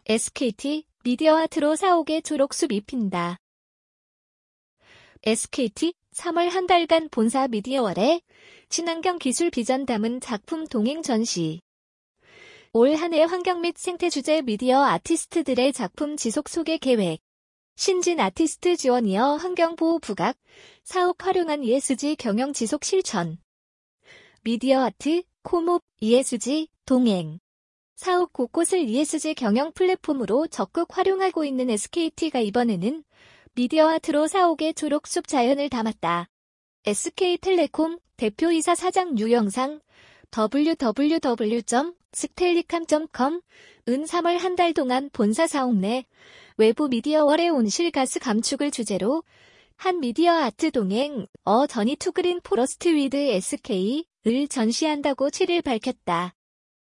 SKT 미디어아트로 사옥에 초록숲 입힌다. SKT 3월 한 달간 본사 미디어월에 친환경 기술 비전 담은 작품 동행 전시. 올 한 해 환경 및 생태 주제 미디어 아티스트들의 작품 지속 소개 계획. 신진 아티스트 지원 이어 환경보호 부각, 사옥 활용한 ESG 경영 지속 실천. 미디어 아트, 코몹, ESG, 동행. 사옥 곳곳을 ESG 경영 플랫폼으로 적극 활용하고 있는 SKT가 이번에는 미디어 아트로 사옥의 초록숲 자연을 담았다. SK텔레콤 대표이사 사장 유영상 www.skellicam.com 은 3월 한 달 동안 본사 사옥 내 외부 미디어월의 온실가스 감축을 주제로 한 미디어 아트 동행 저니 투 그린 포러스트 위드 SK를 전시한다고 7일 밝혔다.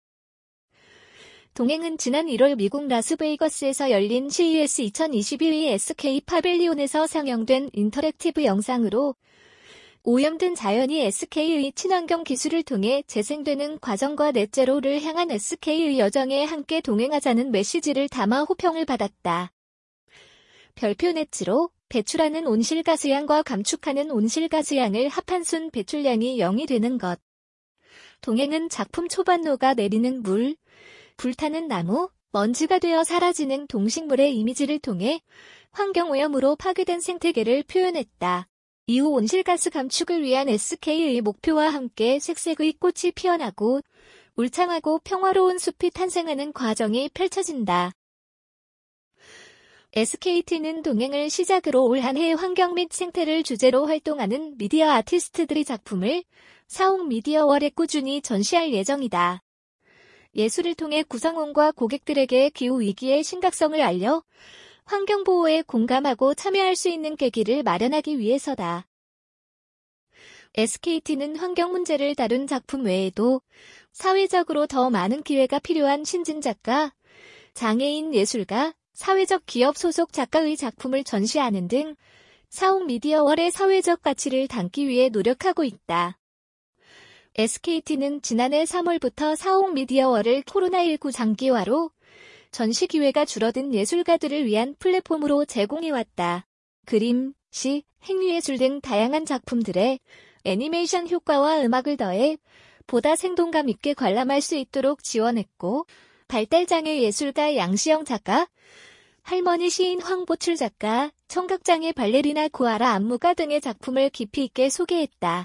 동행은 지난 1월 미국 라스베이거스에서 열린 CES 2021의 SK 파빌리온에서 상영된 인터랙티브 영상으로 오염된 자연이 SK의 친환경 기술을 통해 재생되는 과정과 넷제로를 향한 SK의 여정에 함께 동행하자는 메시지를 담아 호평을 받았다. 별표 넷제로, 배출하는 온실가스양과 감축하는 온실가스양을 합한순 배출량이 0이 되는 것. 동행은 작품 초반 녹아내리는 물, 불타는 나무, 먼지가 되어 사라지는 동식물의 이미지를 통해 환경오염으로 파괴된 생태계를 표현했다. 이후 온실가스 감축을 위한 SK의 목표와 함께 색색의 꽃이 피어나고 울창하고 평화로운 숲이 탄생하는 과정이 펼쳐진다. SKT는 동행을 시작으로 올 한 해 환경 및 생태를 주제로 활동하는 미디어 아티스트들의 작품을 사옥 미디어월에 꾸준히 전시할 예정이다. 예술을 통해 구성원과 고객들에게 기후위기의 심각성을 알려 환경보호에 공감하고 참여할 수 있는 계기를 마련하기 위해서다. SKT는 환경 문제를 다룬 작품 외에도 사회적으로 더 많은 기회가 필요한 신진작가, 장애인 예술가, 사회적 기업 소속 작가의 작품을 전시하는 등 사옥 미디어월의 사회적 가치를 담기 위해 노력하고 있다. SKT는 지난해 3월부터 사옥 미디어월을 코로나19 장기화로 전시 기회가 줄어든 예술가들을 위한 플랫폼으로 제공해왔다. 그림, 시, 행위예술 등 다양한 작품들에 애니메이션 효과와 음악을 더해 보다 생동감 있게 관람할 수 있도록 지원했고, 발달장애 예술가 양시영 작가, 할머니 시인 황보출 작가, 청각장애 발레리나 구아라 안무가 등의 작품을 깊이 있게 소개했다.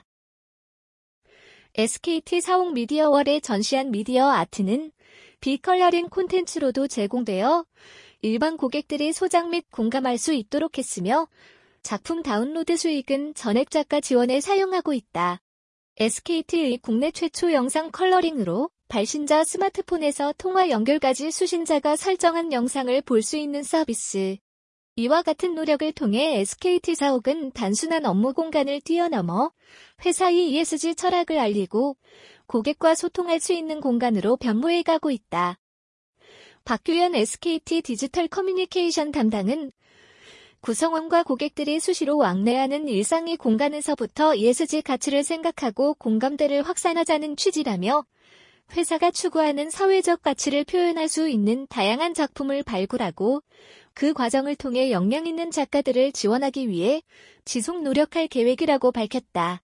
SKT 사옥 미디어월에 전시한 미디어 아트는 비컬러링 콘텐츠로도 제공되어 일반 고객들이 소장 및 공감할 수 있도록 했으며 작품 다운로드 수익은 전액 작가 지원에 사용하고 있다. SKT의 국내 최초 영상 컬러링으로 발신자 스마트폰에서 통화 연결까지 수신자가 설정한 영상을 볼 수 있는 서비스. 이와 같은 노력을 통해 SKT 사옥은 단순한 업무 공간을 뛰어넘어 회사의 ESG 철학을 알리고 고객과 소통할 수 있는 공간으로 변모해가고 있다. 박규현 SKT 디지털 커뮤니케이션 담당은 구성원과 고객들이 수시로 왕래하는 일상의 공간에서부터 ESG 가치를 생각하고 공감대를 확산하자는 취지라며 회사가 추구하는 사회적 가치를 표현할 수 있는 다양한 작품을 발굴하고 그 과정을 통해 역량 있는 작가들을 지원하기 위해 지속 노력할 계획이라고 밝혔다.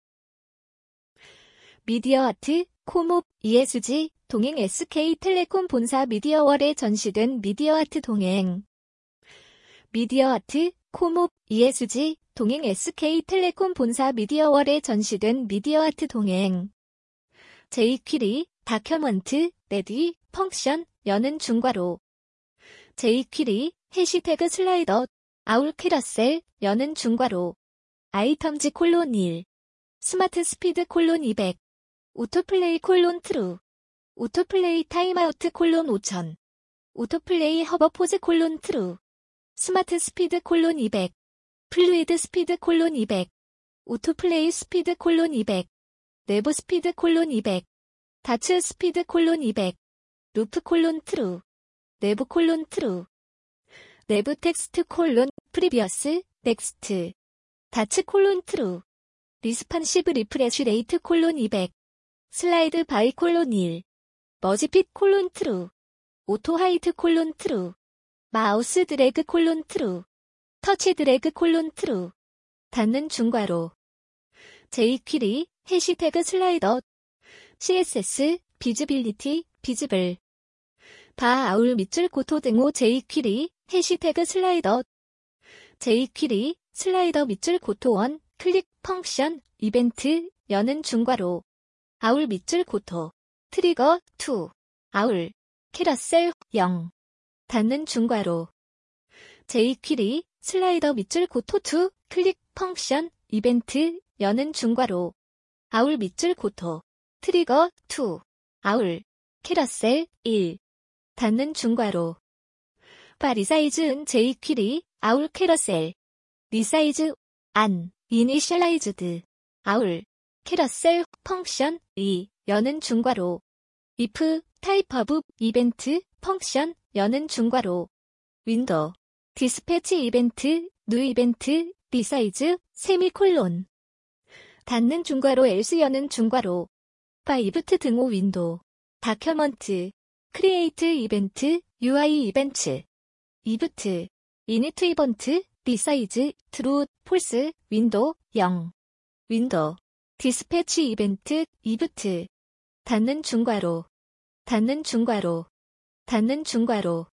미디어 아트, 코몹, ESG, 동행 SK텔레콤 본사 미디어월에 전시된 미디어 아트 동행. 미디어 아트, 코몹, ESG, 동행 SK텔레콤 본사 미디어월에 전시된 미디어 아트 동행. 제이퀴리, 다큐먼트, 레디, 펑션, 여는 중괄호. 제이퀴리, 해시태그 슬라이더, 아울캐러셀, 여는 중괄호. 아이텀즈 콜론 1. 스마트 스피드 콜론 200. 오토플레이 콜론 트루. 오토플레이 타임아우트 콜론 5000. 오토플레이 허버포즈 콜론 트루. 스마트 스피드 콜론 200. 플루이드 스피드 콜론 200. 오토플레이 스피드 콜론 200. 내부 스피드 콜론 200. 다츠 스피드 콜론 200. 루프 콜론 트루. 내부 콜론 트루. 내부 텍스트 콜론 프리비어스 넥스트. 다츠 콜론 트루. 리스판시브 리프레쉬 레이트 콜론 200. 슬라이드 바이 콜론 1. 머지핏 콜론 트루. 오토 하이트 콜론 트루. 마우스 드래그 콜론 트루. 터치 드래그 콜론 트루. 닫는 중괄호. jQuery, 해시태그 슬라이더. CSS, 비즈빌리티, 비즈블. 바 아울 밑줄 고토 등호 jQuery, 해시태그 슬라이더. jQuery, 슬라이더 밑줄 고토 원, 클릭 펑션, 이벤트, 여는 중괄호. 아울 밑줄 고토. 트리거, 2. 아울. 캐러셀, 0. 닫는 중괄호. jQuery, 슬라이더 밑줄 고토 2, 클릭 펑션, 이벤트, 여는 중괄호. 아울 밑줄 고토. 트리거, 2. 아울. 캐러셀, 1. 닫는 중괄호. 바 리사이즈은 jQuery, 아울 캐러셀. 리사이즈, 안, 이니셜라이즈드. 아울. 캐러셀, 펑션, 2, 여는 중괄호. if, 타입 오브, 이벤트, 펑션, 여는 중괄호. 윈도우. 디스패치 이벤트, 뉴 이벤트, 리사이즈, 세미콜론. 닫는 중괄호 else 여는 중괄호. 바이브트 등호 윈도우. 다큐먼트. 크리에이트 이벤트, UI 이벤트. 이브트. 이니트 이번트, 리사이즈, 트루, 폴스, 윈도우, 0. 윈도우. 디스패치 이벤트, 이브트. 닫는 중괄호. 닫는 중괄호. 닫는 중괄호.